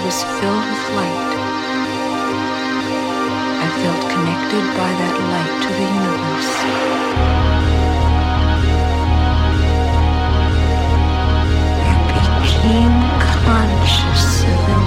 was filled with light. I felt connected by that light to the universe. I became conscious of an